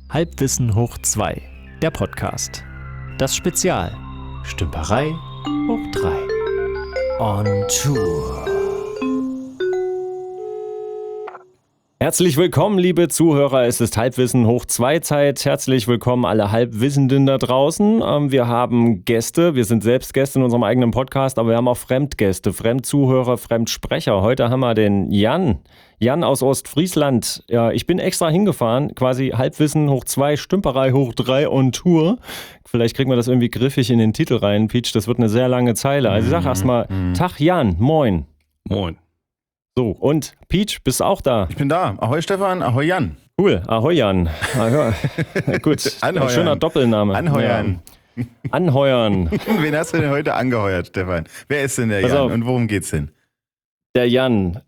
Halbwissen hoch 2, der Podcast. Das Spezial. Stümperei hoch 3. On Tour. Herzlich willkommen, liebe Zuhörer. Es ist Halbwissen hoch 2 Zeit. Herzlich willkommen alle Halbwissenden da draußen. Wir haben Gäste. Wir sind selbst Gäste in unserem eigenen Podcast, aber wir haben auch Fremdgäste, Fremdzuhörer, Fremdsprecher. Heute haben wir den Jan. Jan aus Ostfriesland. Ja, ich bin extra hingefahren, quasi Halbwissen hoch 2, Stümperei hoch 3 on Tour. Vielleicht kriegen wir das irgendwie griffig in den Titel rein, Peach. Das wird eine sehr lange Zeile. Also sag erstmal, Tag Jan, moin. Moin. So, und Peach, bist du auch da? Ich bin da. Ahoi Stefan, ahoi Jan. Cool, ahoi Jan. Gut, Anheuern. Schöner Doppelname. Anheuern. Ja. Anheuern. Wen hast du denn heute angeheuert, Stefan? Wer ist denn der Pass Jan auf. und worum geht's denn? Der Jan,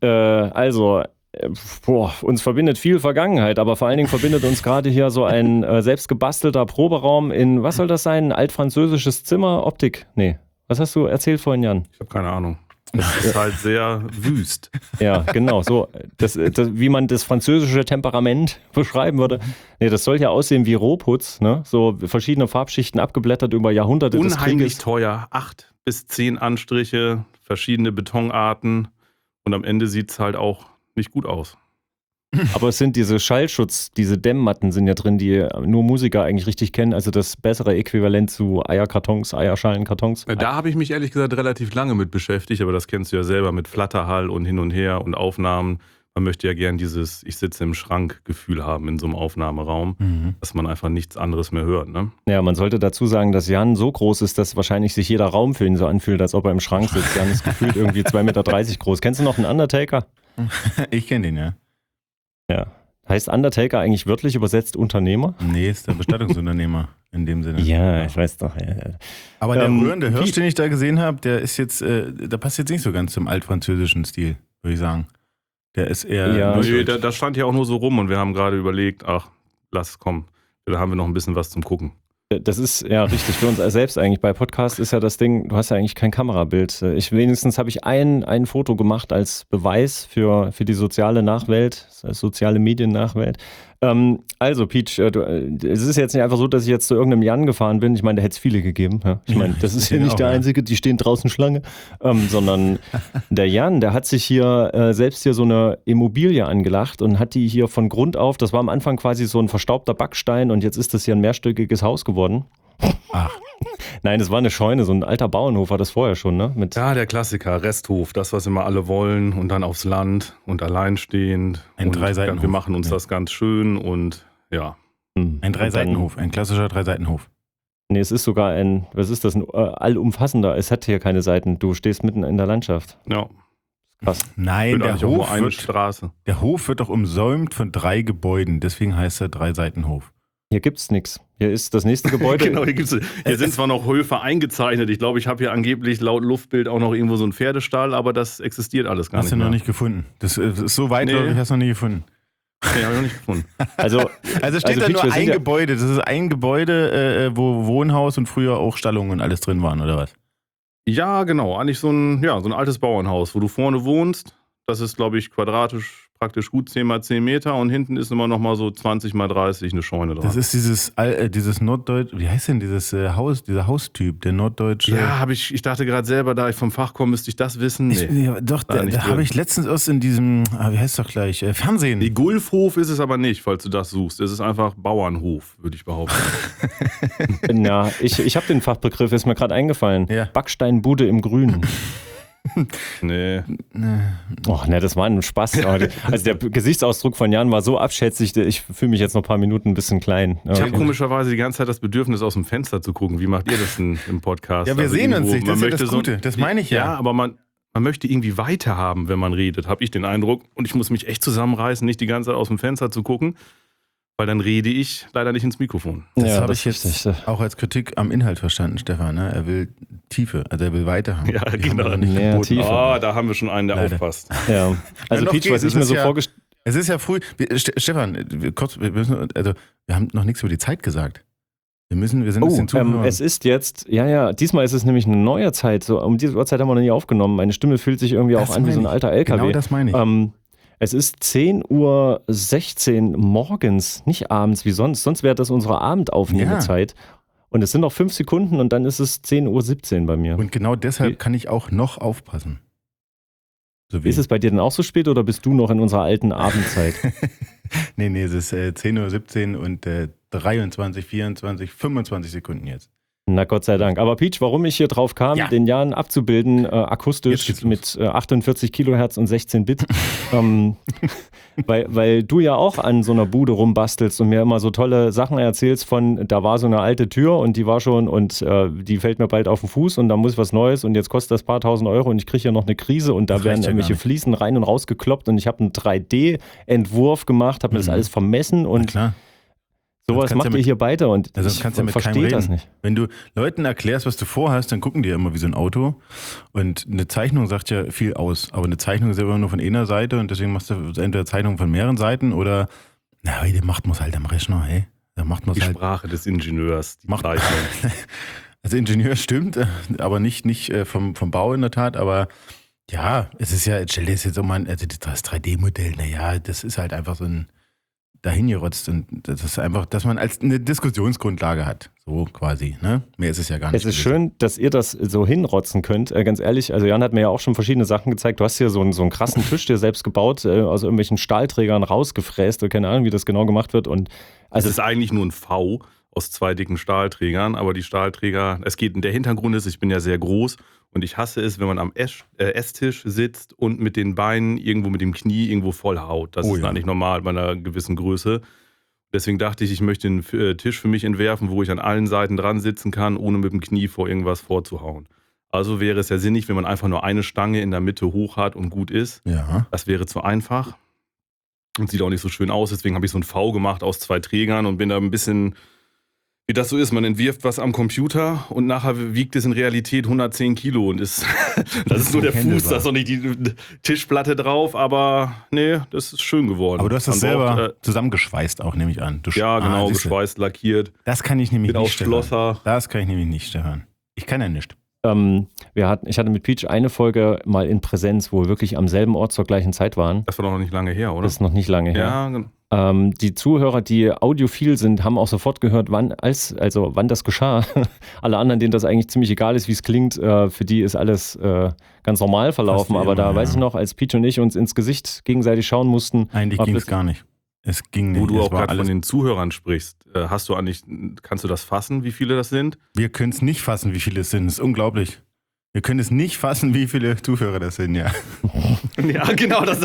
uns verbindet viel Vergangenheit, aber vor allen Dingen verbindet uns gerade hier so ein selbst gebastelter Proberaum in, was soll das sein, ein altfranzösisches Zimmer, Optik? Nee, was hast du erzählt vorhin, Jan? Ich habe keine Ahnung. Das ist halt sehr wüst. Ja, genau, so, wie man das französische Temperament beschreiben würde. Nee, das soll ja aussehen wie Rohputz, ne? So verschiedene Farbschichten abgeblättert über Jahrhunderte des Unheimlich Krieges. teuer. 8 bis 10 Anstriche, verschiedene Betonarten und am Ende sieht es halt auch nicht gut aus. Aber es sind diese Schallschutz, diese Dämmmatten sind ja drin, die nur Musiker eigentlich richtig kennen. Also das bessere Äquivalent zu Eierkartons, Eierschalenkartons. Da habe ich mich ehrlich gesagt relativ lange mit beschäftigt, aber das kennst du ja selber mit Flatterhall und hin und her und Aufnahmen. Man möchte ja gern dieses Ich sitze im Schrank-Gefühl haben in so einem Aufnahmeraum, dass man einfach nichts anderes mehr hört. Ne? Ja, man sollte dazu sagen, dass Jan so groß ist, dass wahrscheinlich sich jeder Raum für ihn so anfühlt, als ob er im Schrank sitzt. Jan ist gefühlt irgendwie 2,30 Meter groß. Kennst du noch einen Undertaker? Ich kenne den, ja. Ja. Heißt Undertaker eigentlich wörtlich übersetzt Unternehmer? Nee, ist der Bestattungsunternehmer in dem Sinne. Ja, ich weiß doch. Ja. Aber der rührende Hirsch, den ich da gesehen habe, der ist jetzt, der passt jetzt nicht so ganz zum altfranzösischen Stil, würde ich sagen. Der ist eher... Ja. Nee, das stand ja auch nur so rum und wir haben gerade überlegt, ach, lass es kommen. Da haben wir noch ein bisschen was zum Gucken. Das ist ja richtig für uns selbst eigentlich. Bei Podcast ist ja das Ding, du hast ja eigentlich kein Kamerabild. Wenigstens habe ich ein Foto gemacht als Beweis für die soziale Nachwelt, soziale Mediennachwelt. Also Peach, es ist jetzt nicht einfach so, dass ich jetzt zu irgendeinem Jan gefahren bin. Ich meine, da hätte es viele gegeben. Ja? Ich meine, das ist hier nicht der Einzige, die stehen draußen Schlange. Sondern der Jan, der hat sich hier selbst hier so eine Immobilie angelacht und hat die hier von Grund auf, das war am Anfang quasi so ein verstaubter Backstein und jetzt ist das hier ein mehrstöckiges Haus geworden. Ach. Nein, das war eine Scheune, so ein alter Bauernhof war das vorher schon, ne? Ja, der Klassiker, Resthof, das, was immer alle wollen und dann aufs Land und alleinstehend. Ein und Dreiseitenhof. wir machen uns das ganz schön und ja. Ein Dreiseitenhof, ein klassischer Dreiseitenhof. Nee, es ist sogar ein allumfassender, es hat hier keine Seiten, du stehst mitten in der Landschaft. Ja. Krass. Nein, der Auch nur Hof, eine Straße. der Hof wird doch umsäumt von 3 Gebäuden, deswegen heißt er Dreiseitenhof. Hier gibt's nichts. Hier ist das nächste Gebäude. Genau, hier sind zwar noch Höfe eingezeichnet. Ich glaube, ich habe hier angeblich laut Luftbild auch noch irgendwo so einen Pferdestall, aber das existiert alles gar Hast nicht du noch mehr. nicht gefunden. Das ist so weit, Nee. ich hast du noch nie gefunden. Nee, habe ich noch nicht gefunden. Also steht da Peach, nur wir sind ein ja- Gebäude. Das ist ein Gebäude, wo Wohnhaus und früher auch Stallungen und alles drin waren, oder was? Ja, genau. Eigentlich so ein altes Bauernhaus, wo du vorne wohnst. Das ist, glaube ich, quadratisch praktisch gut 10 mal 10 Meter und hinten ist immer noch mal so 20 mal 30 eine Scheune dran. Das ist dieses Norddeutsch, wie heißt denn dieses Haus, dieser Haustyp, der norddeutsche. Ja, ich dachte gerade selber, da ich vom Fach komme, müsste ich das wissen. Nee. Ja, doch, War nicht da habe drin. ich letztens aus in diesem, wie heißt doch gleich, Fernsehen. Die Gulfhof ist es aber nicht, falls du das suchst. Es ist einfach Bauernhof, würde ich behaupten. Ja, ich habe den Fachbegriff, ist mir gerade eingefallen. Ja. Backsteinbude im Grünen. Nee. Och, ne, das war ein Spaß. Also der Gesichtsausdruck von Jan war so abschätzig, ich fühle mich jetzt noch ein paar Minuten ein bisschen klein. Ich habe komischerweise die ganze Zeit das Bedürfnis, aus dem Fenster zu gucken. Wie macht ihr das denn im Podcast? Ja, wir Also sehen uns irgendwo, nicht, das man ist ja das möchte Gute, das meine ich ja. Ja, aber man möchte irgendwie weiter haben, wenn man redet, habe ich den Eindruck. Und ich muss mich echt zusammenreißen, nicht die ganze Zeit aus dem Fenster zu gucken, weil dann rede ich leider nicht ins Mikrofon. Das Ja, habe das ich jetzt ist richtig. auch als Kritik am Inhalt verstanden, Stefan. Ne? Er will Tiefe, also er will weiter haben. Ja, Die haben genau. wir noch nicht Mehr geboten. Tiefe. Oh, da haben wir schon einen, der Leider. aufpasst. Ja. Also noch Peach, geht, was ich es mir ist so ja- vorgestellt Es ist ja früh. Stefan, wir haben noch nichts über die Zeit gesagt. Wir sind ein bisschen zu. es ist jetzt, diesmal ist es nämlich eine neue Zeit. So, um diese Uhrzeit haben wir noch nie aufgenommen. Meine Stimme fühlt sich irgendwie auch Das an wie so ein meine ich. alter LKW. Genau das meine ich. Es ist 10:16 Uhr morgens, nicht abends wie sonst. Sonst wäre das unsere Abendaufnahmezeit. Und es sind noch 5 Sekunden und dann ist es 10:17 Uhr bei mir. Und genau deshalb kann ich auch noch aufpassen. So ist es bei dir denn auch so spät oder bist du noch in unserer alten Abendzeit? Nee, es ist 10:17 Uhr und 23, 24, 25 Sekunden jetzt. Na Gott sei Dank. Aber Peach, warum ich hier drauf kam, den Jan abzubilden, akustisch mit 48 Kilohertz und 16 Bit, weil du ja auch an so einer Bude rumbastelst und mir immer so tolle Sachen erzählst von, da war so eine alte Tür und die war schon und die fällt mir bald auf den Fuß und da muss ich was Neues und jetzt kostet das paar tausend Euro und ich kriege hier noch eine Krise und da werden irgendwelche Fliesen rein und raus gekloppt und ich habe einen 3D-Entwurf gemacht, habe mir das alles vermessen und klar. Sowas macht ihr hier weiter und ich verstehe das nicht. Wenn du Leuten erklärst, was du vorhast, dann gucken die ja immer wie so ein Auto. Und eine Zeichnung sagt ja viel aus. Aber eine Zeichnung ist ja immer nur von einer Seite und deswegen machst du entweder Zeichnung von mehreren Seiten oder, heute macht man es halt am Rechner, hey. Da macht man die halt Sprache des Ingenieurs, die Zeichnung. Also Ingenieur stimmt, aber nicht vom Bau in der Tat, aber ja, es ist ja, stell dir das jetzt auch mal, also das 3D-Modell, das ist halt einfach so ein dahingerotzt und das ist einfach, dass man als eine Diskussionsgrundlage hat, so quasi, ne? Mehr ist es ja gar nicht. Es ist schön, dass ihr das so hinrotzen könnt, ganz ehrlich, also Jan hat mir ja auch schon verschiedene Sachen gezeigt, du hast hier so einen krassen Tisch dir selbst gebaut, aus irgendwelchen Stahlträgern rausgefräst, keine Ahnung, wie das genau gemacht wird und also es ist eigentlich nur ein V aus 2 dicken Stahlträgern, aber die Stahlträger, der Hintergrund ist, ich bin ja sehr groß und ich hasse es, wenn man am Esstisch sitzt und mit den Beinen irgendwo mit dem Knie irgendwo voll haut. Das ist eigentlich normal bei einer gewissen Größe. Deswegen dachte ich möchte einen Tisch für mich entwerfen, wo ich an allen Seiten dran sitzen kann, ohne mit dem Knie vor irgendwas vorzuhauen. Also wäre es ja sinnig, wenn man einfach nur eine Stange in der Mitte hoch hat und gut ist. Ja. Das wäre zu einfach und sieht auch nicht so schön aus. Deswegen habe ich so ein V gemacht aus 2 Trägern und bin da ein bisschen... Wie das so ist, man entwirft was am Computer und nachher wiegt es in Realität 110 Kilo und das ist nur der Fuß, da ist noch nicht die Tischplatte drauf, aber nee, das ist schön geworden. Aber du hast das selber zusammengeschweißt auch, nehme ich an. Genau, geschweißt, lackiert. Das kann ich nämlich nicht Schlosser. Das kann ich nämlich nicht hören. Ich kann ja nicht. Ich hatte mit Peach eine Folge mal in Präsenz, wo wir wirklich am selben Ort zur gleichen Zeit waren. Das war noch nicht lange her, oder? Das ist noch nicht lange her. Ja, genau. Die Zuhörer, die audiophil sind, haben auch sofort gehört, wann das geschah. Alle anderen, denen das eigentlich ziemlich egal ist, wie es klingt, für die ist alles ganz normal verlaufen. Aber da weiß ich noch, als Peach und ich uns ins Gesicht gegenseitig schauen mussten. Eigentlich ging es gar nicht. Es ging nicht. Wo du auch gerade von den Zuhörern sprichst, kannst du das fassen, wie viele das sind? Wir können es nicht fassen, wie viele es sind. Das ist unglaublich. Wir können es nicht fassen, wie viele Zuhörer das sind, ja. Ja, genau, das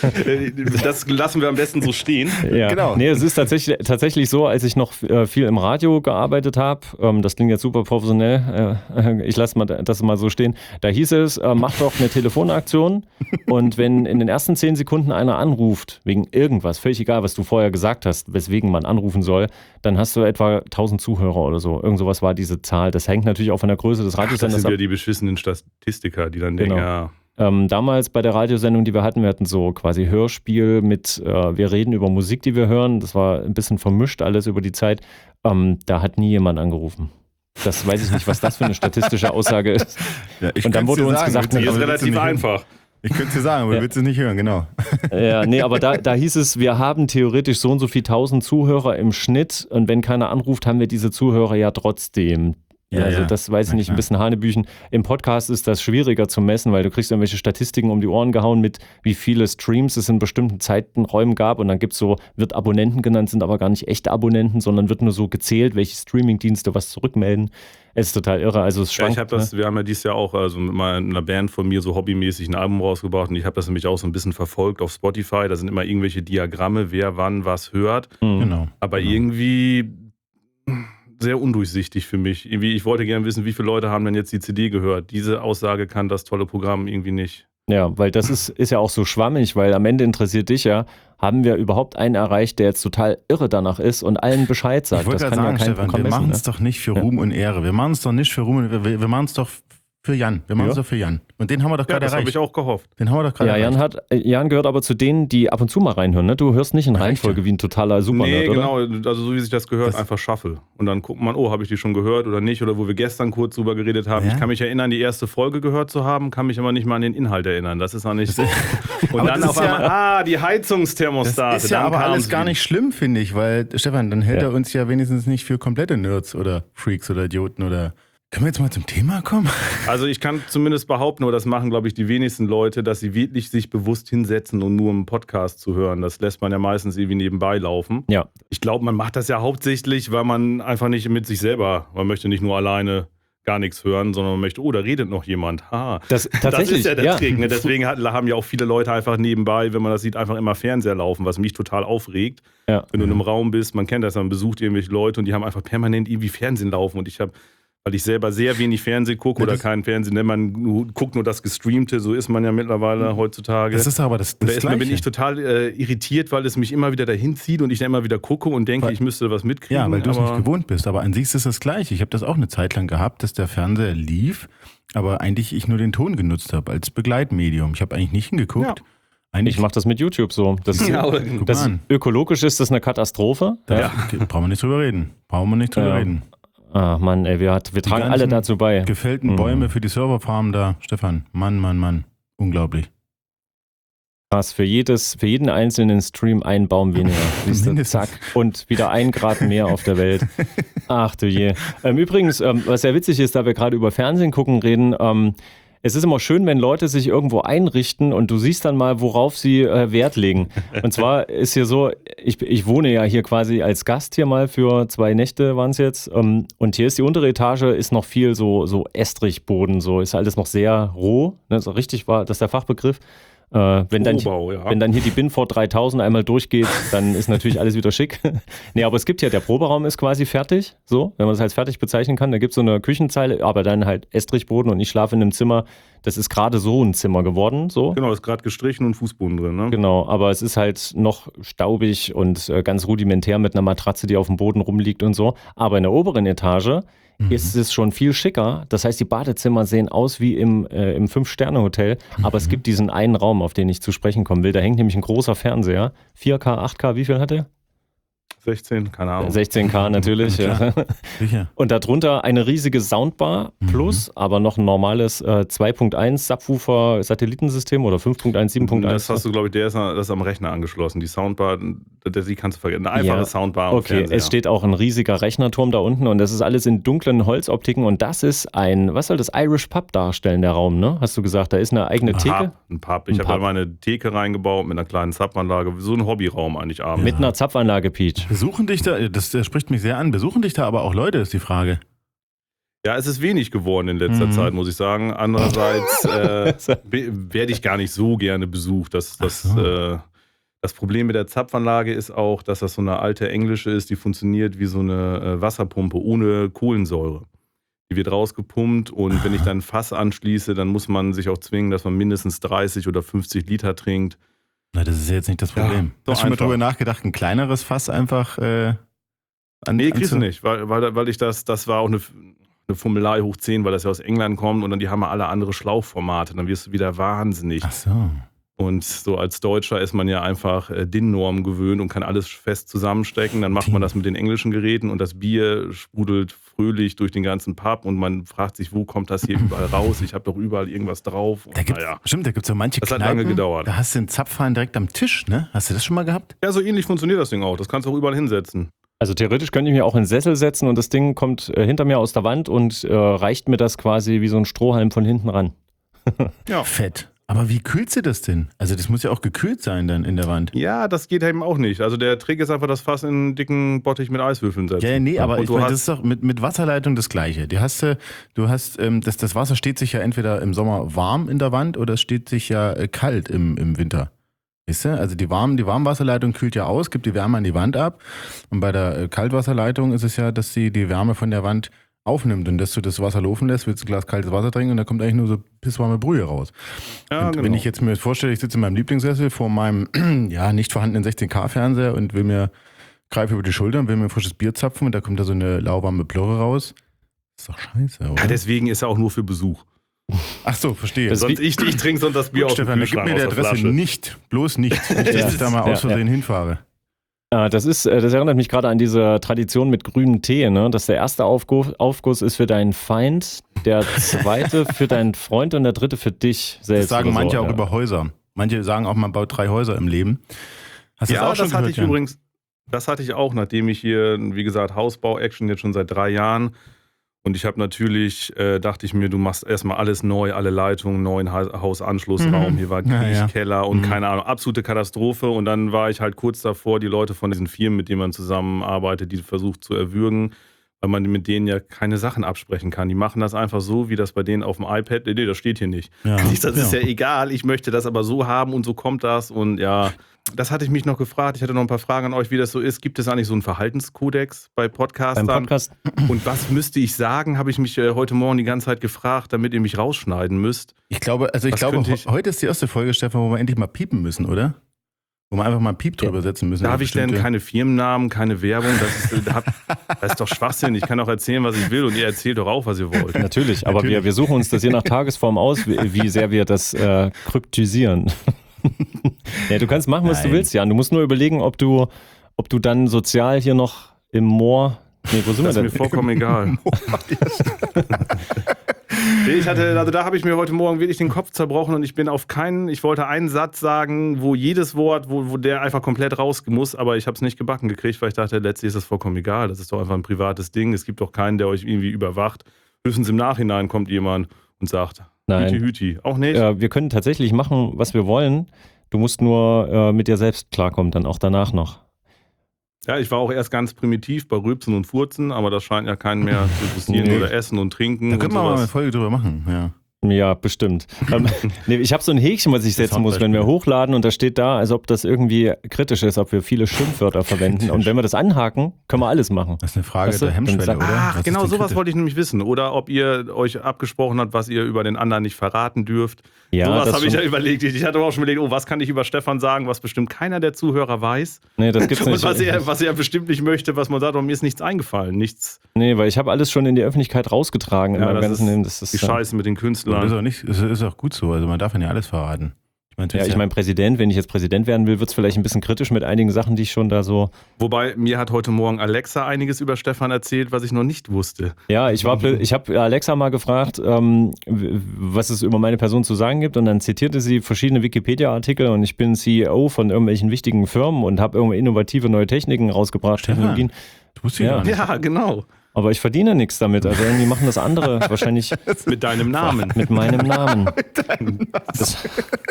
lassen wir am besten so stehen. Ja, genau. Nee, es ist tatsächlich so, als ich noch viel im Radio gearbeitet habe, das klingt jetzt super professionell, ich lasse das mal so stehen, da hieß es, mach doch eine Telefonaktion und wenn in den ersten 10 Sekunden einer anruft, wegen irgendwas, völlig egal, was du vorher gesagt hast, weswegen man anrufen soll, dann hast du etwa 1000 Zuhörer oder so. Irgend sowas war diese Zahl. Das hängt natürlich auch von der Größe des Radiosenders ab. Das sind ja die beschissenen Statistiker, die dann denken, ja. Damals bei der Radiosendung, die wir hatten so quasi Hörspiel mit, wir reden über Musik, die wir hören. Das war ein bisschen vermischt alles über die Zeit. Da hat nie jemand angerufen. Das weiß ich nicht, was das für eine statistische Aussage ist. Ja, und dann wurde uns gesagt, die ist relativ einfach. Ich könnte es dir sagen, aber du willst es nicht hören, genau. Ja, nee, aber da hieß es, wir haben theoretisch so und so viel 1000 Zuhörer im Schnitt und wenn keiner anruft, haben wir diese Zuhörer ja trotzdem. Ja, also das weiß ich nicht, ein bisschen Hanebüchen. Im Podcast ist das schwieriger zu messen, weil du kriegst irgendwelche Statistiken um die Ohren gehauen mit, wie viele Streams es in bestimmten Zeitenräumen gab und dann gibt es so, wird Abonnenten genannt, sind aber gar nicht echte Abonnenten, sondern wird nur so gezählt, welche Streamingdienste was zurückmelden. Es ist total irre, also es schwankt. Ja, wir haben ja dieses Jahr auch mit einer Band von mir so hobbymäßig ein Album rausgebracht und ich habe das nämlich auch so ein bisschen verfolgt auf Spotify, da sind immer irgendwelche Diagramme, wer wann was hört. Genau. Aber irgendwie sehr undurchsichtig für mich. Irgendwie, ich wollte gerne wissen, wie viele Leute haben denn jetzt die CD gehört. Diese Aussage kann das tolle Programm irgendwie nicht. Ja, weil das ist ja auch so schwammig, weil am Ende interessiert dich ja, haben wir überhaupt einen erreicht, der jetzt total irre danach ist und allen Bescheid sagt. Ich wollte gerade sagen, Stefan, wir machen es doch nicht für Ruhm und Ehre. Wir machen es doch nicht für Ruhm und Ehre. Wir machen es doch Für Jan. Wir machen es Ja. doch für Jan. Und den haben wir doch Ja, gerade das habe erreicht. ich auch gehofft. Den haben wir doch gerade Ja, erreicht. Jan gehört aber zu denen, die ab und zu mal reinhören. Ne? Du hörst nicht in Ja, Reihenfolge echt? wie ein totaler Supernerd, Nee, oder? genau, also so wie sich das gehört, Das- einfach Shuffle. Und dann guckt man, oh, habe ich die schon gehört oder nicht? Oder wo wir gestern kurz drüber geredet haben. Ja. Ich kann mich erinnern, die erste Folge gehört zu haben, kann mich aber nicht mal an den Inhalt erinnern. Das ist noch nicht so. Und Aber dann das auf ist ja- einmal, die Heizungsthermostate. Das ist ja dann aber kam alles sie. gar nicht schlimm, finde ich, weil, Stefan, dann hält Ja. er uns ja wenigstens nicht für komplette Nerds oder Freaks oder Idioten oder. Können wir jetzt mal zum Thema kommen? Also ich kann zumindest behaupten, aber das machen, glaube ich, die wenigsten Leute, dass sie wirklich sich bewusst hinsetzen und nur einen Podcast zu hören. Das lässt man ja meistens irgendwie nebenbei laufen. Ja. Ich glaube, man macht das ja hauptsächlich, weil man einfach nicht mit sich selber, man möchte nicht nur alleine gar nichts hören, sondern man möchte, oh, da redet noch jemand. Ha. Das, tatsächlich, ist ja der ja. Trick. Ne? Deswegen haben ja auch viele Leute einfach nebenbei, wenn man das sieht, einfach immer Fernseher laufen, was mich total aufregt. Ja. Wenn du in einem Raum bist, man kennt das, man besucht irgendwelche Leute und die haben einfach permanent irgendwie Fernsehen laufen und ich habe, weil ich selber sehr wenig Fernsehen gucke oder keinen Fernsehen, ne? Man guckt nur das Gestreamte, so ist man ja mittlerweile heutzutage. Das ist aber das Und da bin Gleiche. ich total irritiert, weil es mich immer wieder dahin zieht und ich dann immer wieder gucke und denke, ich müsste was mitkriegen. Ja, weil du es aber- nicht gewohnt bist. Aber an sich ist es das Gleiche. Ich habe das auch eine Zeit lang gehabt, dass der Fernseher lief, aber eigentlich ich nur den Ton genutzt habe als Begleitmedium. Ich habe eigentlich nicht hingeguckt. Ja. Eigentlich Ich mache das mit YouTube so. Das, Ja, oder- guck das, mal an. ökologisch ist das eine Katastrophe. Da brauchen wir nicht drüber reden. Ja. Ah, Mann, ey, wir tragen alle ganzen dazu bei. Gefällten Bäume für die Serverfarm da. Stefan, Mann. Unglaublich. Krass, für jeden einzelnen Stream ein Baum weniger. Siehst du, Mindestens. zack. Und wieder 1 Grad mehr auf der Welt. Ach du je. Übrigens, was sehr witzig ist, da wir gerade über Fernsehen gucken reden, es ist immer schön, wenn Leute sich irgendwo einrichten und du siehst dann mal, worauf sie Wert legen. Und zwar ist hier so, ich wohne ja hier quasi als Gast hier mal für 2 Nächte waren es jetzt. Und hier ist die untere Etage, ist noch viel so Estrichboden, so ist alles noch sehr roh. Ne, so richtig war das der Fachbegriff. Wenn dann hier die Binford 3000 einmal durchgeht, dann ist natürlich alles wieder schick. Nee, aber es gibt ja, der Proberaum ist quasi fertig, so, wenn man das als fertig bezeichnen kann. Da gibt es so eine Küchenzeile, aber dann halt Estrichboden und ich schlafe in einem Zimmer, das ist gerade so ein Zimmer geworden, so. Genau, ist gerade gestrichen und Fußboden drin. Ne? Genau, aber es ist halt noch staubig und ganz rudimentär mit einer Matratze, die auf dem Boden rumliegt und so. Aber in der oberen Etage ist es schon viel schicker. Das heißt, die Badezimmer sehen aus wie im 5-Sterne-Hotel, aber es gibt diesen einen Raum, auf den ich zu sprechen kommen will. Da hängt nämlich ein großer Fernseher. 4K, 8K, wie viel hat der? 16, keine Ahnung. 16K natürlich. Ja. Sicher. Und darunter eine riesige Soundbar plus, aber noch ein normales 2.1 Subwoofer-Satellitensystem oder 5.1, 7.1. Das hast du, glaube ich, das ist am Rechner angeschlossen. Die Soundbar, die kannst du vergessen. Eine einfache Ja, Soundbar am okay, Fernseher. es steht auch ein riesiger Rechnerturm da unten und das ist alles in dunklen Holzoptiken und das ist was soll das Irish Pub darstellen, der Raum, ne? Hast du gesagt, da ist eine eigene Theke? Ein Pub. Ich Ein habe da Pub. meine Theke reingebaut mit einer kleinen Zapfanlage. So ein Hobbyraum eigentlich abends. Mit einer Zapfanlage, Peach. Besuchen dich da, das spricht mich sehr an, besuchen dich da aber auch Leute, ist die Frage. Ja, es ist wenig geworden in letzter Zeit, muss ich sagen. Andererseits werde ich gar nicht so gerne besucht. Das Problem mit der Zapfanlage ist auch, dass das so eine alte englische ist, die funktioniert wie so eine Wasserpumpe ohne Kohlensäure. Die wird rausgepumpt und wenn ich dann ein Fass anschließe, dann muss man sich auch zwingen, dass man mindestens 30 oder 50 Liter trinkt. Na, das ist ja jetzt nicht das Problem. so Hast du schon mal einfach. drüber nachgedacht, ein kleineres Fass einfach Nee, kriegst du nicht, weil ich das war auch eine Formelei hoch 10, weil das ja aus England kommt und dann die haben ja alle andere Schlauchformate, dann wirst du wieder wahnsinnig. Ach so. Und so als Deutscher ist man ja einfach DIN-Norm gewöhnt und kann alles fest zusammenstecken. Dann macht man das mit den englischen Geräten und das Bier sprudelt fröhlich durch den ganzen Pub und man fragt sich, wo kommt das hier überall raus? Ich habe doch überall irgendwas drauf. Und Stimmt, da gibt es so manche Das hat Kneipen, lange gedauert. da hast du den Zapfhahn direkt am Tisch, ne? Hast du das schon mal gehabt? Ja, so ähnlich funktioniert das Ding auch. Das kannst du auch überall hinsetzen. Also theoretisch könnte ich mir auch in den Sessel setzen und das Ding kommt hinter mir aus der Wand und reicht mir das quasi wie so ein Strohhalm von hinten ran. Ja. Fett. Aber wie kühlst du das denn? Also das muss ja auch gekühlt sein dann in der Wand. Ja, das geht eben auch nicht. Also der Trick ist einfach das Fass in einen dicken Bottich mit Eiswürfeln setzen. Ja, nee, aber Und ich du meine, hast- das ist doch mit Wasserleitung das Gleiche. Du hast das Wasser steht sich ja entweder im Sommer warm in der Wand oder es steht sich ja kalt im Winter. Weißt du? Also die Warmwasserleitung kühlt ja aus, gibt die Wärme an die Wand ab. Und bei der Kaltwasserleitung ist es ja, dass sie die Wärme von der Wand aufnimmt und dass du das Wasser laufen lässt, willst du ein Glas kaltes Wasser trinken und da kommt eigentlich nur so pisswarme Brühe raus. Ja, Und genau. wenn ich jetzt mir vorstelle, ich sitze in meinem Lieblingssessel vor meinem nicht vorhandenen 16K-Fernseher und greife über die Schulter und will mir ein frisches Bier zapfen und da kommt da so eine lauwarme Plörre raus. Das ist doch scheiße, oder? Ja, deswegen ist er auch nur für Besuch. Ach so, verstehe. Sonst ich trinke sonst das Bier aus dem Stefan, Kühlschrank, gib mir die aus der Adresse Flasche. nicht, bloß nicht, dass ich da mal aus Versehen hinfahre. Das erinnert mich gerade an diese Tradition mit grünem Tee, ne? Dass der erste Aufguss ist für deinen Feind, der zweite für deinen Freund und der dritte für dich selbst. Das sagen oder so, manche auch ja. über Häuser. Manche sagen auch, man baut 3 Häuser im Leben. Hast du Ja, das auch schon das hatte gehört, ich Jan? übrigens, das hatte ich auch, nachdem ich hier, wie gesagt, Hausbau-Action jetzt schon seit 3 Jahren. Und ich habe natürlich, dachte ich mir, du machst erstmal alles neu, alle Leitungen, neuen Hausanschlussraum, hier war Kriechkeller und keine Ahnung, absolute Katastrophe. Und dann war ich halt kurz davor, die Leute von diesen Firmen, mit denen man zusammenarbeitet, die versucht zu erwürgen, weil man mit denen ja keine Sachen absprechen kann. Die machen das einfach so, wie das bei denen auf dem iPad, nee, das steht hier nicht. Ja. Das ist ja egal, ich möchte das aber so haben und so kommt das. Und ja, das hatte ich mich noch gefragt. Ich hatte noch ein paar Fragen an euch, wie das so ist. Gibt es eigentlich so einen Verhaltenskodex bei Podcastern? Beim Podcast? Und was müsste ich sagen, habe ich mich heute Morgen die ganze Zeit gefragt, damit ihr mich rausschneiden müsst. Ich glaube, heute ist die erste Folge, Stefan, wo wir endlich mal piepen müssen, oder? Wo wir einfach mal einen Piep drüber setzen müssen. Darf ich denn keine Firmennamen, keine Werbung? Das ist doch Schwachsinn. Ich kann auch erzählen, was ich will und ihr erzählt doch auch, was ihr wollt. Natürlich, aber wir suchen uns das je nach Tagesform aus, wie sehr wir das kryptisieren. Ja, du kannst machen, was du willst, Jan. Du musst nur überlegen, ob du dann sozial hier noch im Moor. Nee, wo sind Das wir ist denn? mir vollkommen egal. Da habe ich mir heute Morgen wirklich den Kopf zerbrochen und ich wollte einen Satz sagen, wo jedes Wort, wo der einfach komplett raus muss, aber ich habe es nicht gebacken gekriegt, weil ich dachte, letztlich ist das vollkommen egal. Das ist doch einfach ein privates Ding. Es gibt doch keinen, der euch irgendwie überwacht. Höchstens im Nachhinein kommt jemand und sagt, Nein. Hüti. Auch nicht? Wir können tatsächlich machen, was wir wollen. Du musst nur mit dir selbst klarkommen, dann auch danach noch. Ja, ich war auch erst ganz primitiv bei Rülpsen und Furzen, aber das scheint ja keinen mehr zu interessieren. Nee. Oder Essen und Trinken. Da können und wir mal sowas. eine Folge drüber machen, ja. Ja, bestimmt. Nee, ich habe so ein Häkchen, was ich Das setzen muss, wenn wir hochladen und da steht da, als ob das irgendwie kritisch ist, ob wir viele Schimpfwörter verwenden. Und wenn wir das anhaken, können wir alles machen. Das ist eine Frage Weißt du, der Hemmschwelle, dann oder? Ach, Was ist genau, denn sowas kritisch? wollte ich nämlich wissen. Oder ob ihr euch abgesprochen habt, was ihr über den anderen nicht verraten dürft. Ja, sowas das habe ich schon. ja überlegt. Ich hatte aber auch schon überlegt, was kann ich über Stefan sagen, was bestimmt keiner der Zuhörer weiß. Nee, das gibt's Und nicht. was er bestimmt nicht möchte, was man sagt, aber mir ist nichts eingefallen. Nichts. Nee, weil ich habe alles schon in die Öffentlichkeit rausgetragen. Ja, in meinem das ganzen ist Leben. Das ist die Scheiße mit den Das ist Künstlern. auch nicht, ist auch gut so. Also man darf ja alles verraten. Ja, ich meine, Präsident, wenn ich jetzt Präsident werden will, wird es vielleicht ein bisschen kritisch mit einigen Sachen, die ich schon da so. Wobei, mir hat heute Morgen Alexa einiges über Stefan erzählt, was ich noch nicht wusste. Ja, ich habe Alexa mal gefragt, was es über meine Person zu sagen gibt und dann zitierte sie verschiedene Wikipedia-Artikel und ich bin CEO von irgendwelchen wichtigen Firmen und habe irgendwie innovative neue Techniken rausgebracht, Stefan, Technologien. Du wusstest ja Ja. gar nicht. Ja, genau. Aber ich verdiene nichts damit. Also irgendwie machen das andere wahrscheinlich Mit deinem Namen. mit meinem Namen. Das,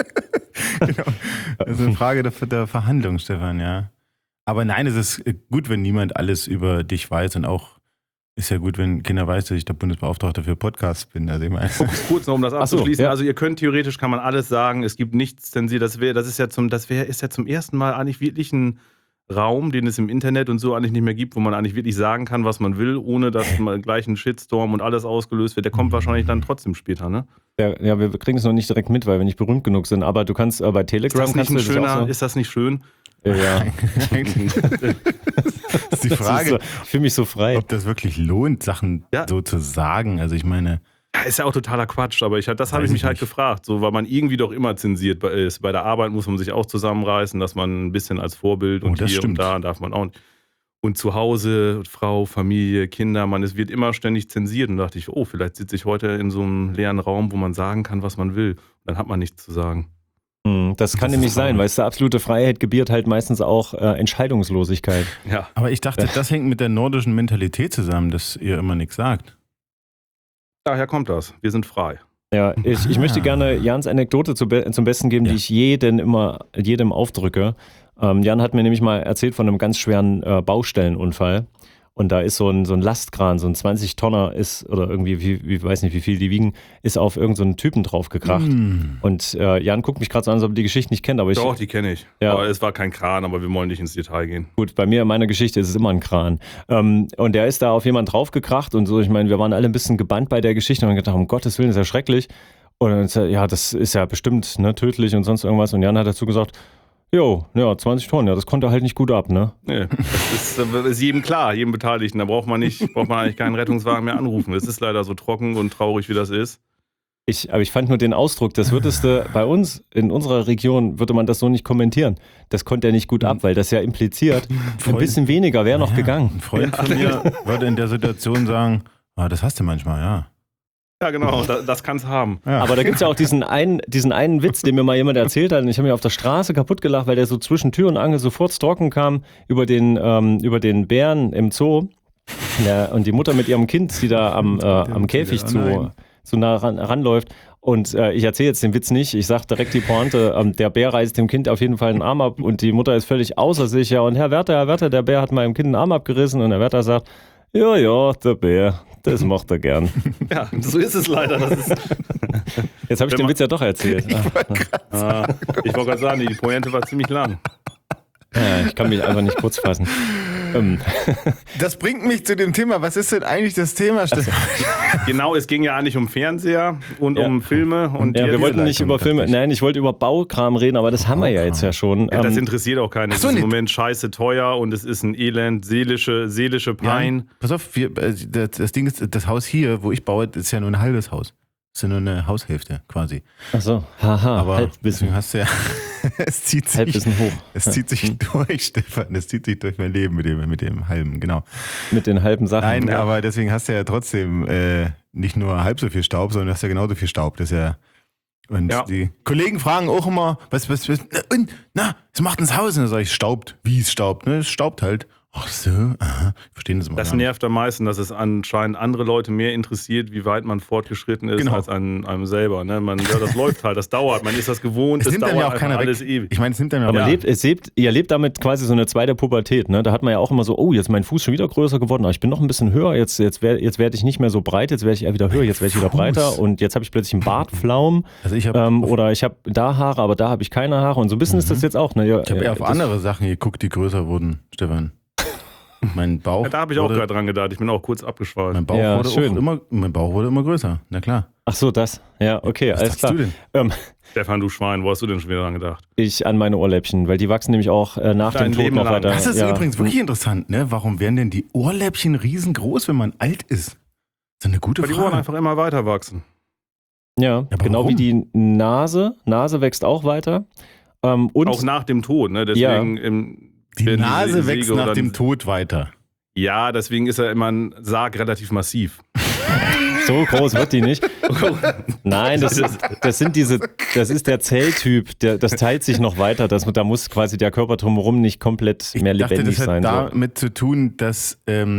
Genau. Das ist eine Frage der Verhandlung, Stefan, ja. Aber nein, es ist gut, wenn niemand alles über dich weiß und auch ist ja gut, wenn Kinder weiß, dass ich der Bundesbeauftragte für Podcasts bin. Also ich meine, Kurz noch, um das so, abzuschließen. ja. Also ihr könnt theoretisch, kann man alles sagen, es gibt nichts zensiert. Das ist ja zum ersten Mal eigentlich wirklich ein Raum, den es im Internet und so eigentlich nicht mehr gibt, wo man eigentlich wirklich sagen kann, was man will, ohne dass man gleich ein Shitstorm und alles ausgelöst wird. Der kommt wahrscheinlich dann trotzdem später, ne? ja, wir kriegen es noch nicht direkt mit, weil wir nicht berühmt genug sind. Aber du kannst bei Telegram Ist das nicht schön? Ja. ist die Frage, Ich fühle mich so frei. ob das wirklich lohnt, Sachen Ja. so zu sagen. Also ich meine, Ja, ist ja auch totaler Quatsch, aber das habe Weiß ich ich mich halt nicht. gefragt, so, weil man irgendwie doch immer zensiert ist. Bei der Arbeit muss man sich auch zusammenreißen, dass man ein bisschen als Vorbild und das hier stimmt. und da darf man auch nicht. Und zu Hause, Frau, Familie, Kinder, es wird immer ständig zensiert. Und da dachte ich, oh, vielleicht sitze ich heute in so einem leeren Raum, wo man sagen kann, was man will. Dann hat man nichts zu sagen. Das kann Das nämlich ist sein, traurig. weil es der absolute Freiheit gebiert halt meistens auch Entscheidungslosigkeit. Ja. aber ich dachte, das hängt mit der nordischen Mentalität zusammen, dass ihr immer nichts sagt. Daher kommt das. Wir sind frei. Ja, ich möchte gerne Jans Anekdote zum Besten geben, Ja. die ich jedem aufdrücke. Jan hat mir nämlich mal erzählt von einem ganz schweren Baustellenunfall. Und da ist so ein Lastkran, so ein 20-Tonner ist, oder irgendwie, weiß nicht, wie viel die wiegen, ist auf irgendeinen Typen draufgekracht. Und Jan guckt mich gerade so an, als ob er die Geschichte nicht kennt, aber Doch, die kenne ich. Ja. Aber es war kein Kran, aber wir wollen nicht ins Detail gehen. gut, bei mir in meiner Geschichte ist es immer ein Kran. Und der ist da auf jemanden draufgekracht und so, ich meine, wir waren alle ein bisschen gebannt bei der Geschichte und haben gedacht, um Gottes Willen, ist ja schrecklich. Und dann ist ja, das ist ja bestimmt tödlich und sonst irgendwas. Und Jan hat dazu gesagt, jo, ja, 20 Tonnen, ja, das konnte er halt nicht gut ab, ne? Nee, das ist jedem klar, jedem Beteiligten. Da braucht man eigentlich keinen Rettungswagen mehr anrufen. Es ist leider so trocken und traurig, wie das ist. Aber ich fand nur den Ausdruck, das würdest du bei uns, in unserer Region, würde man das so nicht kommentieren. Das konnte er nicht gut ab, weil das ja impliziert, ein bisschen weniger wäre noch gegangen. Ein Freund von mir würde in der Situation sagen, das hast du manchmal, ja. Ja, genau, das kann's haben. Ja. Aber da gibt es ja auch diesen einen Witz, den mir mal jemand erzählt hat. Und ich habe mich auf der Straße kaputt gelacht, weil der so zwischen Tür und Angel sofort trocken kam über den Bären im Zoo. Und die Mutter mit ihrem Kind, die da am Käfig zu nah ranläuft. Und ich erzähle jetzt den Witz nicht. Ich sage direkt die Pointe, der Bär reißt dem Kind auf jeden Fall einen Arm ab und die Mutter ist völlig außer sich. Ja, und Herr Wärter, der Bär hat meinem Kind einen Arm abgerissen. Und der Wärter sagt, ja, der Bär, das macht er gern. Ja, so ist es leider. Jetzt habe ich den Witz ja doch erzählt. Ich wollte gerade sagen, die Pointe war ziemlich lang. Ja, ich kann mich einfach nicht kurz fassen. Das bringt mich zu dem Thema. Was ist denn eigentlich das Thema, Stefan? Genau, es ging ja eigentlich um Fernseher und um Filme. Und wir wollten nicht über Filme, nein, ich wollte über Baukram reden, aber das haben wir ja jetzt ja schon. Ja, das interessiert auch keinen. Es ist im Moment scheiße teuer und es ist ein Elend, seelische Pein. Ja, pass auf, das Ding ist, das Haus hier, wo ich baue, ist ja nur ein halbes Haus. Das ist ja nur eine Haushälfte quasi. Ach so, haha, aber Halbwissen. Deswegen hast du ja, es zieht sich durch, Stefan, es zieht sich durch mein Leben mit dem halben, genau. Mit den halben Sachen. Nein, aber deswegen hast du ja trotzdem nicht nur halb so viel Staub, sondern du hast ja genauso viel Staub. Das ist ja, und die Kollegen fragen auch immer, was macht denn das Haus? Und dann sage ich, staubt. Wie es staubt? Ne? Es staubt halt. Ach so, aha. Ich verstehe das mal. Das nervt am meisten, dass es anscheinend andere Leute mehr interessiert, wie weit man fortgeschritten ist, als an einem selber. Ne? Das läuft halt, das dauert, man ist das gewohnt, es das dauert ja auch keiner alles weg. ewig. Ich meine, es nimmt dann ja aber ihr lebt damit quasi so eine zweite Pubertät. Ne? Da hat man ja auch immer so, oh, jetzt ist mein Fuß schon wieder größer geworden, aber ich bin noch ein bisschen höher, jetzt werde ich nicht mehr so breit, jetzt werde ich eher wieder höher, jetzt werde ich wieder breiter und jetzt habe ich plötzlich einen Bartflaum. Also ich habe da Haare, aber da habe ich keine Haare und so ein bisschen ist das jetzt auch. Ne? Ich habe eher auf andere Sachen geguckt, die größer wurden, Stefan. Mein Bauch. Da habe ich auch gerade dran gedacht. Ich bin auch kurz abgeschwollen. Mein Bauch wurde immer größer. Na klar. Ach so, das. Ja, okay, alles klar. Was du denn? Stefan, du Schwein, wo hast du denn schon wieder dran gedacht? Ich an meine Ohrläppchen, weil die wachsen nämlich auch nach dem Tod noch weiter. Das ist übrigens wirklich interessant, ne? Warum werden denn die Ohrläppchen riesengroß, wenn man alt ist? Das ist eine gute Frage. Weil die Ohren einfach immer weiter wachsen. Ja, genau wie die Nase. Nase wächst auch weiter. Und auch nach dem Tod, ne? Deswegen die Nase wächst nach dem Tod weiter. Ja, deswegen ist ja immer ein Sarg relativ massiv. So groß wird die nicht. Nein, das ist der Zelltyp, das teilt sich noch weiter. Da muss quasi der Körper drumherum nicht komplett mehr lebendig sein. Das hat damit zu tun, dass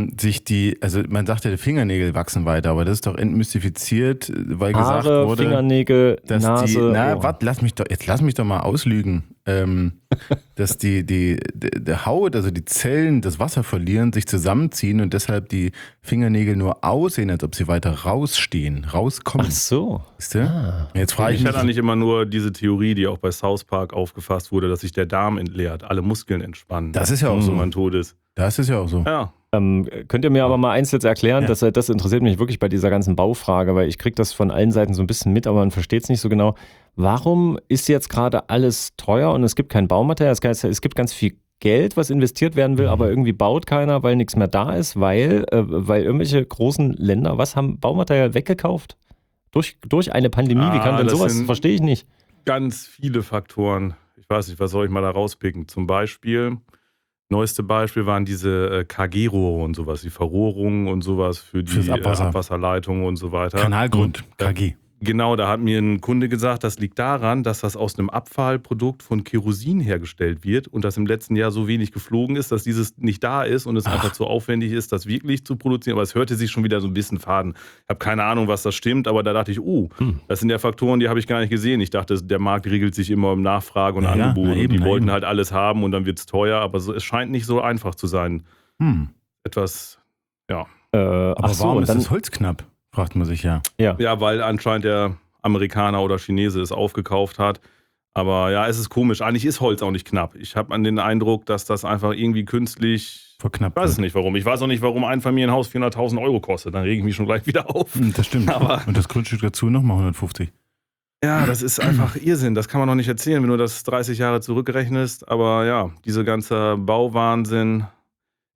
man sagt ja, die Fingernägel wachsen weiter, aber das ist doch entmystifiziert, weil gesagt wurde, Fingernägel, dass Nase. Warte, lass mich doch mal auslügen. Dass der Haut, also die Zellen das Wasser verlieren, sich zusammenziehen und deshalb die Fingernägel nur aussehen, als ob sie weiter rauskommen. Ach so. Weißt du? Jetzt frage ich mich eigentlich immer nur diese Theorie, die auch bei South Park aufgefasst wurde, dass sich der Darm entleert, alle Muskeln entspannen. Das ist ja auch so. Wenn man tot ist. Das ist ja auch so. Ja. Könnt ihr mir aber mal eins jetzt erklären, das interessiert mich wirklich bei dieser ganzen Baufrage, weil ich kriege das von allen Seiten so ein bisschen mit, aber man versteht es nicht so genau. Warum ist jetzt gerade alles teuer und es gibt kein Baumaterial? Es gibt ganz viel Geld, was investiert werden will, aber irgendwie baut keiner, weil nichts mehr da ist, weil irgendwelche großen Länder, haben Baumaterial weggekauft? Durch eine Pandemie? Wie kann denn sowas? Verstehe ich nicht. Ganz viele Faktoren. Ich weiß nicht, was soll ich mal da rauspicken? Zum Beispiel, neueste Beispiel waren diese KG-Rohre und sowas, die Verrohrungen und sowas für die Abwasserleitungen und so weiter. Kanalgrund, KG. Genau, da hat mir ein Kunde gesagt, das liegt daran, dass das aus einem Abfallprodukt von Kerosin hergestellt wird und das im letzten Jahr so wenig geflogen ist, dass dieses nicht da ist und es einfach zu aufwendig ist, das wirklich zu produzieren. Aber es hörte sich schon wieder so ein bisschen faden. Ich habe keine Ahnung, was das stimmt, aber da dachte ich, das sind ja Faktoren, die habe ich gar nicht gesehen. Ich dachte, der Markt regelt sich immer um Nachfrage und Angebot. Und die wollten halt alles haben und dann wird es teuer, aber es scheint nicht so einfach zu sein. Etwas, ja. Aber warum ist das Holz knapp? Fragt man sich ja. Ja, weil anscheinend der Amerikaner oder Chinese es aufgekauft hat. Aber ja, es ist komisch. Eigentlich ist Holz auch nicht knapp. Ich habe den Eindruck, dass das einfach irgendwie künstlich verknappt wird. Ich weiß es nicht warum. Ich weiß auch nicht, warum ein Familienhaus 400.000 Euro kostet. Dann rege ich mich schon gleich wieder auf. Das stimmt. Und das Grundstück dazu nochmal 150. Ja, das ist einfach Irrsinn. Das kann man noch nicht erzählen, wenn du das 30 Jahre zurückrechnest. Aber ja, dieser ganze Bauwahnsinn.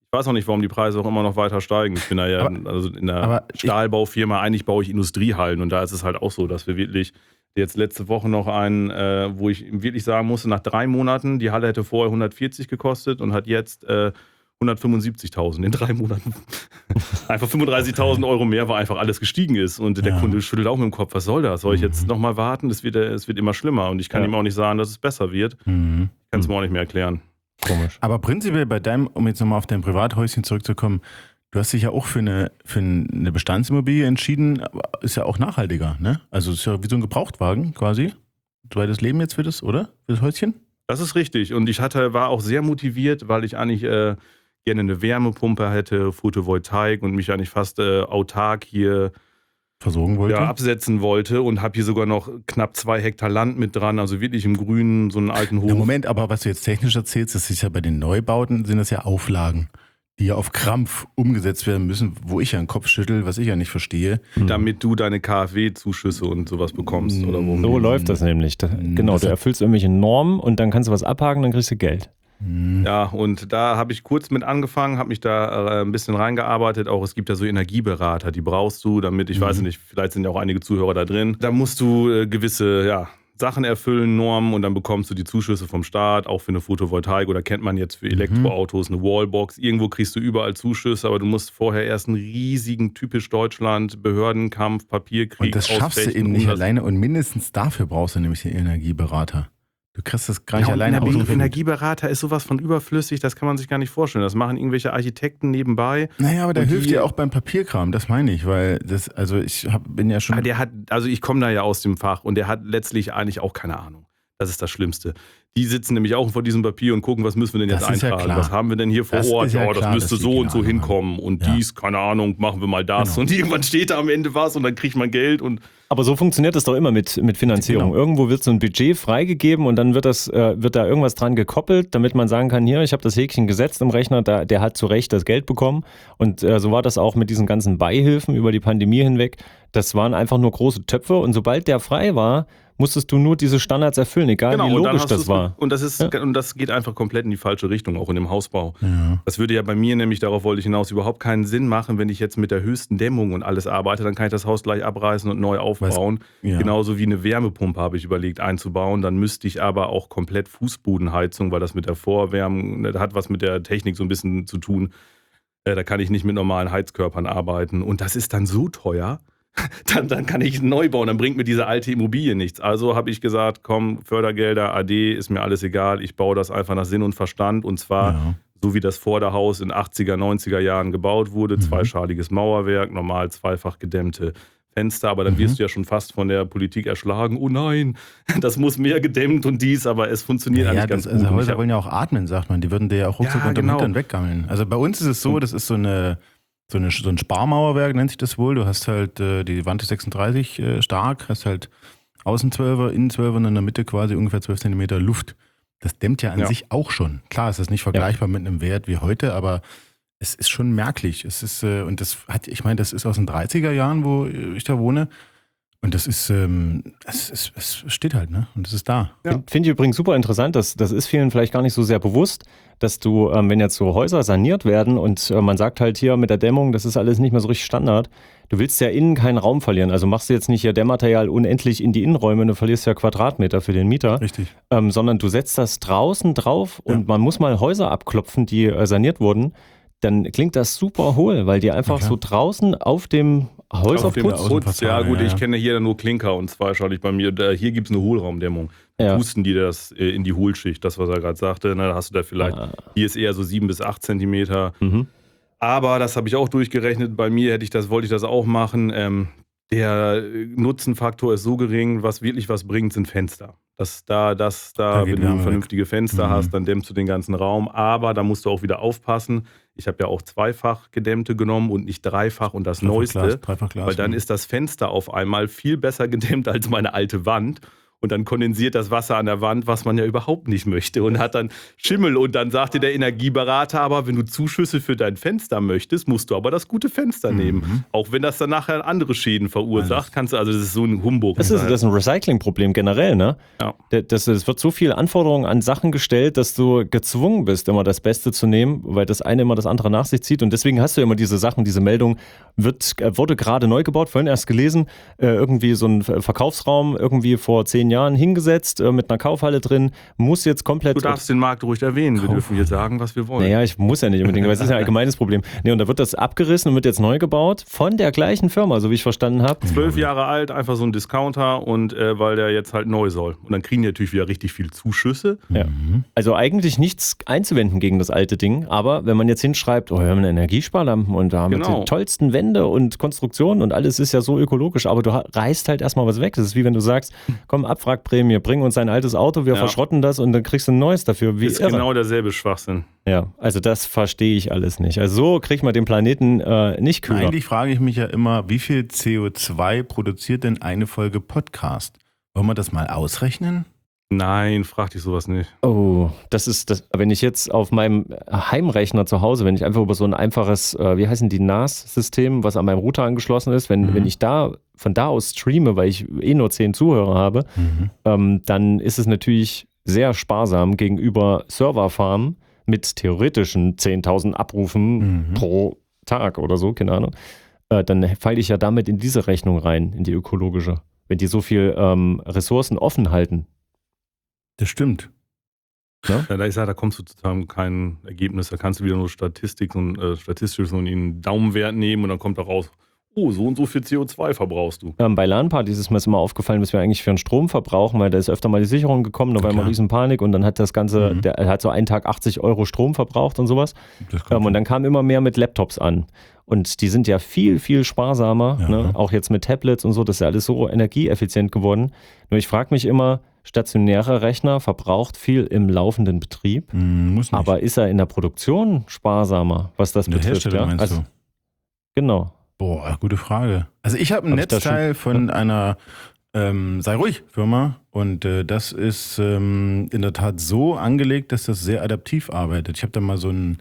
Ich weiß auch nicht, warum die Preise auch immer noch weiter steigen. Ich bin da ja in der Stahlbaufirma, eigentlich baue ich Industriehallen und da ist es halt auch so, dass wir wirklich jetzt letzte Woche noch einen, wo ich wirklich sagen musste, nach 3 Monaten, die Halle hätte vorher 140 gekostet und hat jetzt 175.000 in 3 Monaten. Einfach 35.000 € mehr, weil einfach alles gestiegen ist. Und der Kunde schüttelt auch mit dem Kopf, was soll das? Soll ich jetzt nochmal warten? Es wird immer schlimmer und ich kann ihm auch nicht sagen, dass es besser wird. Ich kann es mir auch nicht mehr erklären. Komisch. Aber prinzipiell bei deinem, um jetzt nochmal auf dein Privathäuschen zurückzukommen, du hast dich ja auch für eine Bestandsimmobilie entschieden, aber ist ja auch nachhaltiger, ne? Also ist ja wie so ein Gebrauchtwagen quasi. Zweites Leben jetzt für das, oder? Für das Häuschen? Das ist richtig. Und ich war auch sehr motiviert, weil ich eigentlich gerne eine Wärmepumpe hätte, Photovoltaik und mich eigentlich fast autark hier versorgen wollte. Ja, absetzen wollte und habe hier sogar noch knapp 2 Hektar Land mit dran, also wirklich im Grünen, so einen alten Hof. Ja, Moment, aber was du jetzt technisch erzählst, das ist ja bei den Neubauten, sind das ja Auflagen, die ja auf Krampf umgesetzt werden müssen, wo ich ja den Kopf schüttel, was ich ja nicht verstehe. Damit du deine KfW-Zuschüsse und sowas bekommst. Oder wo? So läuft das nämlich. Genau, du erfüllst irgendwelche Normen und dann kannst du was abhaken, dann kriegst du Geld. Ja, und da habe ich kurz mit angefangen, habe mich da ein bisschen reingearbeitet. Auch es gibt ja so Energieberater, die brauchst du, damit, ich weiß nicht, vielleicht sind ja auch einige Zuhörer da drin. Da musst du gewisse Sachen erfüllen, Normen, und dann bekommst du die Zuschüsse vom Staat, auch für eine Photovoltaik oder kennt man jetzt für Elektroautos eine Wallbox. Irgendwo kriegst du überall Zuschüsse, aber du musst vorher erst einen riesigen, typisch Deutschland, Behördenkampf, Papierkrieg und das schaffst du eben nicht alleine und mindestens dafür brauchst du nämlich den Energieberater. Du kriegst das gar nicht alleine aus. Energieberater ist sowas von überflüssig, das kann man sich gar nicht vorstellen. Das machen irgendwelche Architekten nebenbei. Naja, aber der hilft dir auch beim Papierkram, das meine ich, weil bin ja schon... Ich komme da ja aus dem Fach und der hat letztlich eigentlich auch keine Ahnung. Das ist das Schlimmste. Die sitzen nämlich auch vor diesem Papier und gucken, was müssen wir denn jetzt eintragen? Was haben wir denn hier vor Ort? Ja, das müsste so und so hinkommen und dies, keine Ahnung, machen wir mal das. Genau. Und irgendwann steht da am Ende was und dann kriegt man Geld. Aber so funktioniert das doch immer mit Finanzierung. Genau. Irgendwo wird so ein Budget freigegeben und dann wird da irgendwas dran gekoppelt, damit man sagen kann, hier, ich habe das Häkchen gesetzt im Rechner, der hat zu Recht das Geld bekommen. Und so war das auch mit diesen ganzen Beihilfen über die Pandemie hinweg. Das waren einfach nur große Töpfe und sobald der frei war, musstest du nur diese Standards erfüllen, egal wie logisch das war. Und das geht einfach komplett in die falsche Richtung, auch in dem Hausbau. Ja. Das würde ja bei mir nämlich, darauf wollte ich hinaus, überhaupt keinen Sinn machen, wenn ich jetzt mit der höchsten Dämmung und alles arbeite, dann kann ich das Haus gleich abreißen und neu aufbauen. Genauso wie eine Wärmepumpe habe ich überlegt einzubauen. Dann müsste ich aber auch komplett Fußbodenheizung, weil das mit der Vorwärmung, das hat was mit der Technik so ein bisschen zu tun. Da kann ich nicht mit normalen Heizkörpern arbeiten. Und das ist dann so teuer. Dann kann ich neu bauen, dann bringt mir diese alte Immobilie nichts. Also habe ich gesagt, komm, Fördergelder, AD, ist mir alles egal. Ich baue das einfach nach Sinn und Verstand. Und zwar so, wie das Vorderhaus in 80er, 90er Jahren gebaut wurde. Zweischaliges Mauerwerk, normal zweifach gedämmte Fenster. Aber dann wirst du ja schon fast von der Politik erschlagen. Oh nein, das muss mehr gedämmt und dies. Aber es funktioniert eigentlich ganz gut. Also Häuser wollen ja auch atmen, sagt man. Die würden dir ja auch ruckzuck unter dem Hintern weggammeln. Also bei uns ist es so, das ist so ein Sparmauerwerk, nennt sich das wohl. Du hast halt, die Wand ist 36 stark, hast halt außen 12er, innen 12er und in der Mitte quasi ungefähr 12 cm Luft. Das dämmt ja an sich auch schon. Klar, es ist nicht vergleichbar mit einem Wert wie heute, aber es ist schon merklich. Es ist, und das ist aus den 30er Jahren, wo ich da wohne. Und das ist, es steht halt, ne? Und es ist da. Ja. Finde ich übrigens super interessant, das ist vielen vielleicht gar nicht so sehr bewusst, dass du, wenn jetzt so Häuser saniert werden und man sagt halt hier mit der Dämmung, das ist alles nicht mehr so richtig Standard, du willst ja innen keinen Raum verlieren. Also machst du jetzt nicht hier Dämmmaterial unendlich in die Innenräume, du verlierst ja Quadratmeter für den Mieter. Richtig. Sondern du setzt das draußen drauf und man muss mal Häuser abklopfen, die saniert wurden. Dann klingt das super hohl, weil die einfach so draußen auf dem Häuserputz. Ja gut, ich kenne hier nur Klinker und zweischalig bei mir. Hier gibt es eine Hohlraumdämmung. Pusten die das in die Hohlschicht, das was er gerade sagte. Da hast du da vielleicht, hier ist eher so 7 bis 8 Zentimeter. Aber das habe ich auch durchgerechnet. Bei mir wollte ich das auch machen. Der Nutzenfaktor ist so gering, was wirklich was bringt, sind Fenster. Wenn du vernünftige Fenster hast, dann dämmst du den ganzen Raum. Aber da musst du auch wieder aufpassen. Ich habe ja auch zweifach gedämmte genommen und nicht dreifach und das Neueste. Dreifach Glas, weil dann ist das Fenster auf einmal viel besser gedämmt als meine alte Wand. und dann kondensiert das Wasser an der Wand, was man ja überhaupt nicht möchte und hat dann Schimmel und dann sagte der Energieberater, aber wenn du Zuschüsse für dein Fenster möchtest, musst du aber das gute Fenster nehmen. Auch wenn das dann nachher andere Schäden verursacht, kannst du, also das ist so ein Humbug. Das ist ein Recyclingproblem generell, ne? Ja. Es wird so viel Anforderungen an Sachen gestellt, dass du gezwungen bist, immer das Beste zu nehmen, weil das eine immer das andere nach sich zieht und deswegen hast du immer diese Sachen, diese Meldung, wurde gerade neu gebaut, vorhin erst gelesen, irgendwie so ein Verkaufsraum irgendwie vor 10 Jahren hingesetzt, mit einer Kaufhalle drin, muss jetzt komplett... Du darfst den Markt ruhig erwähnen, wir dürfen jetzt sagen, was wir wollen. Naja, ich muss ja nicht unbedingt, weil es ist ja ein allgemeines Problem. Nee, und da wird das abgerissen und wird jetzt neu gebaut von der gleichen Firma, so wie ich verstanden habe. 12 Jahre alt, einfach so ein Discounter und weil der jetzt halt neu soll. Und dann kriegen die natürlich wieder richtig viel Zuschüsse. Ja. Also eigentlich nichts einzuwenden gegen das alte Ding, aber wenn man jetzt hinschreibt, wir haben eine Energiesparlampen und da haben wir die tollsten Wände und Konstruktionen und alles ist ja so ökologisch, aber du reißt halt erstmal was weg. Das ist wie wenn du sagst, komm, Abwrackprämie, bring uns ein altes Auto, wir verschrotten das und dann kriegst du ein neues dafür. Wie ist irre. Genau derselbe Schwachsinn. Ja, also das verstehe ich alles nicht. Also so kriegt man den Planeten nicht kühler. Eigentlich frage ich mich ja immer, wie viel CO2 produziert denn eine Folge Podcast? Wollen wir das mal ausrechnen? Nein, frag dich sowas nicht. Oh, das ist das. Wenn ich jetzt auf meinem Heimrechner zu Hause, wenn ich einfach über so ein einfaches, wie heißen die, NAS-System, was an meinem Router angeschlossen ist, wenn ich von da aus streame, weil ich nur 10 Zuhörer habe, dann ist es natürlich sehr sparsam gegenüber Serverfarmen mit theoretischen 10.000 Abrufen pro Tag oder so, keine Ahnung. Dann falle ich ja damit in diese Rechnung rein, in die ökologische. Wenn die so viel Ressourcen offen halten. Das stimmt. Ja, da kommst du zu kein Ergebnis. Da kannst du wieder nur statistisch so einen Daumenwert nehmen und dann kommt da raus, oh, so und so viel CO2 verbrauchst du. Bei LAN-Partys ist mir immer aufgefallen, was wir eigentlich für einen Strom verbrauchen, weil da ist öfter mal die Sicherung gekommen, da war immer riesen Panik und dann hat das Ganze, der hat so einen Tag 80 € Strom verbraucht und sowas. Und dann kam immer mehr mit Laptops an. Und die sind ja viel, viel sparsamer, ne? Auch jetzt mit Tablets und so, das ist ja alles so energieeffizient geworden. Nur ich frage mich immer, stationärer Rechner verbraucht viel im laufenden Betrieb, muss nicht. Aber ist er in der Produktion sparsamer, was das betrifft? Hersteller, meinst du? Genau. Boah, gute Frage. Also ich habe ein Netzteil von einer Sei ruhig Firma und das ist in der Tat so angelegt, dass das sehr adaptiv arbeitet. Ich habe da mal so ein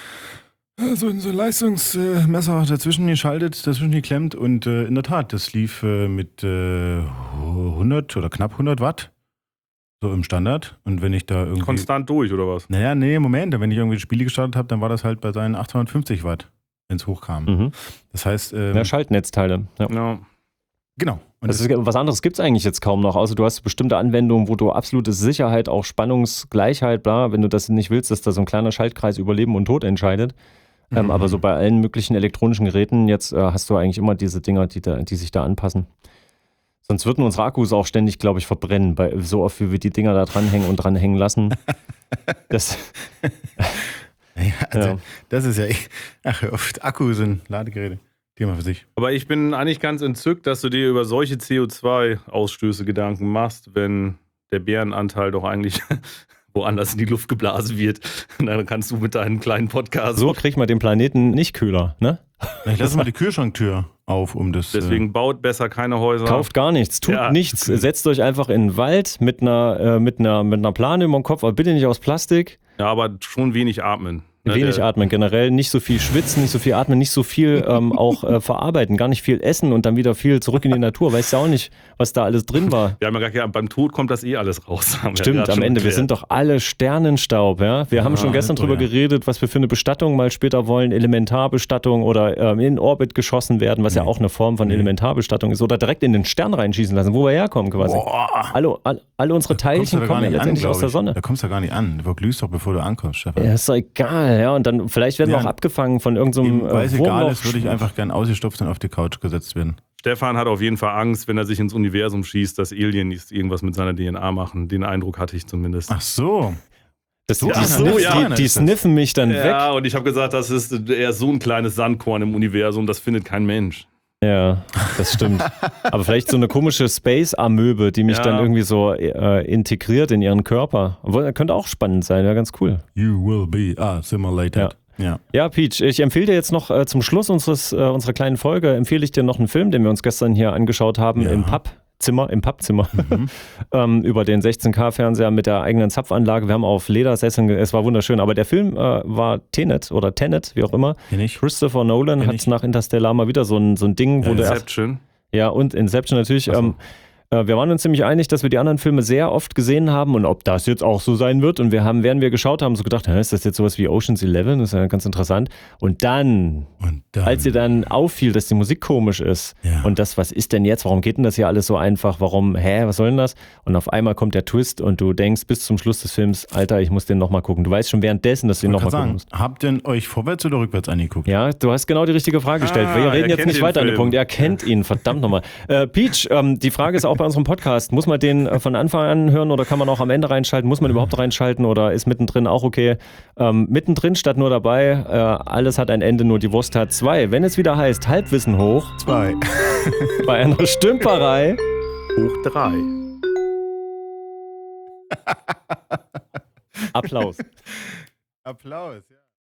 Leistungsmesser dazwischen geklemmt und in der Tat, das lief mit 100 oder knapp 100 Watt. So im Standard. Und wenn ich da irgendwie... Konstant durch, oder was? Naja, nee, Moment. Wenn ich irgendwie Spiele gestartet habe, dann war das halt bei seinen 850 Watt, wenn es hochkam. Das heißt... Schaltnetzteile. Ja. Genau. Und was anderes gibt es eigentlich jetzt kaum noch, außer du hast bestimmte Anwendungen, wo du absolute Sicherheit, auch Spannungsgleichheit, bla, wenn du das nicht willst, dass da so ein kleiner Schaltkreis über Leben und Tod entscheidet. Aber so bei allen möglichen elektronischen Geräten, jetzt hast du eigentlich immer diese Dinger, die sich da anpassen. Sonst würden unsere Akkus auch ständig, glaube ich, verbrennen, so oft wie wir die Dinger da dranhängen und dranhängen lassen. Das ist ja... Ach, oft Akkus sind Ladegeräte. Thema für sich. Aber ich bin eigentlich ganz entzückt, dass du dir über solche CO2-Ausstöße Gedanken machst, wenn der Bärenanteil doch eigentlich woanders in die Luft geblasen wird. Und dann kannst du mit deinem kleinen Podcast... So kriegt man den Planeten nicht kühler, ne? Ich lasse mal die Kühlschranktür auf, um das... Deswegen baut besser keine Häuser. Kauft gar nichts, tut nichts. Okay. Setzt euch einfach in den Wald mit einer Plane über dem Kopf, aber bitte nicht aus Plastik. Ja, aber schon wenig atmen. Wenig atmen generell, nicht so viel schwitzen, nicht so viel atmen, nicht so viel auch verarbeiten, gar nicht viel essen und dann wieder viel zurück in die Natur. Weißt du auch nicht, was da alles drin war. Wir haben ja gesagt, beim Tod kommt das alles raus. Stimmt, am Ende. Wir sind doch alle Sternenstaub. Ja? Wir haben schon gestern drüber geredet, was wir für eine Bestattung mal später wollen. Elementarbestattung oder in Orbit geschossen werden, was ja auch eine Form von Elementarbestattung ist. Oder direkt in den Stern reinschießen lassen, wo wir herkommen quasi. Alle unsere Teilchen kommen ja letztendlich aus der Sonne. Da kommst du ja gar nicht an. Du verglühst doch, bevor du ankommst, Stefan. Ja, ist doch egal. Ja, und dann vielleicht werden wir auch abgefangen von irgendeinem weil es egal ist, würde ich einfach gern ausgestopft und auf die Couch gesetzt werden. Stefan hat auf jeden Fall Angst, wenn er sich ins Universum schießt, dass Aliens irgendwas mit seiner DNA machen. Den Eindruck hatte ich zumindest. Ach so. Die sniffen mich dann weg. Ja, und ich habe gesagt, das ist eher so ein kleines Sandkorn im Universum, das findet kein Mensch. Ja, das stimmt. Aber vielleicht so eine komische Space-Amöbe, die mich dann irgendwie so integriert in ihren Körper. Obwohl, könnte auch spannend sein, ja, ganz cool. You will be assimilated. Ja, Peach, ich empfehle dir jetzt noch zum Schluss unserer kleinen Folge, empfehle ich dir noch einen Film, den wir uns gestern hier angeschaut haben im Pub. Zimmer, im Pappzimmer, über den 16K-Fernseher mit der eigenen Zapfanlage. Wir haben auf Ledersesseln, es war wunderschön. Aber der Film war Tenet, wie auch immer. Christopher Nolan hat nach Interstellar mal wieder so ein Ding, wo der Inception. Ja, und Inception natürlich. Wir waren uns ziemlich einig, dass wir die anderen Filme sehr oft gesehen haben und ob das jetzt auch so sein wird. Und wir haben, während wir geschaut haben, so gedacht, ist das jetzt sowas wie Ocean's 11? Das ist ja ganz interessant. Und dann, als ihr dann auffiel, dass die Musik komisch ist und das, was ist denn jetzt? Warum geht denn das hier alles so einfach? Warum, was soll denn das? Und auf einmal kommt der Twist und du denkst bis zum Schluss des Films, Alter, ich muss den nochmal gucken. Du weißt schon währenddessen, dass du ihn nochmal gucken musst. Habt ihr euch vorwärts oder rückwärts angeguckt? Ja, du hast genau die richtige Frage gestellt. Wir reden jetzt nicht weiter an den Punkt. Er kennt ihn, verdammt nochmal. Peach, die Frage ist auch bei unserem Podcast. Muss man den von Anfang an hören oder kann man auch am Ende reinschalten? Muss man überhaupt reinschalten oder ist mittendrin auch okay? Mittendrin statt nur dabei. Alles hat ein Ende, nur die Wurst hat zwei. Wenn es wieder heißt, Halbwissen hoch 2. bei einer Stümperei hoch 3. Applaus. Applaus, ja.